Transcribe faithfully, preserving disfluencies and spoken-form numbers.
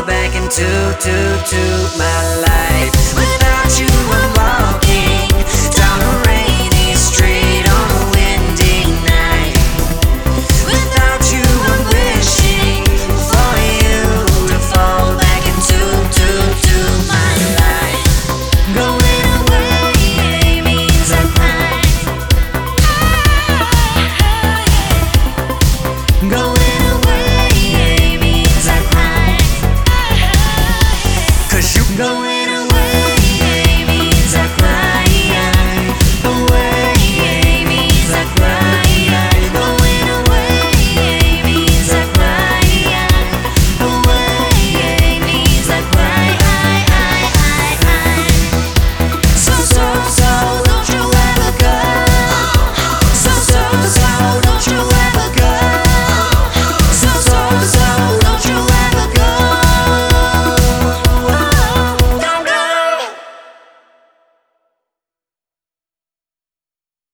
fall back into to, to my life. Without you I'm walking down a rainy street on a windy night. Without you I'm wishing for you to fall back into to, to my life. Going away means I cry. Going away means I cry. 'Cause you going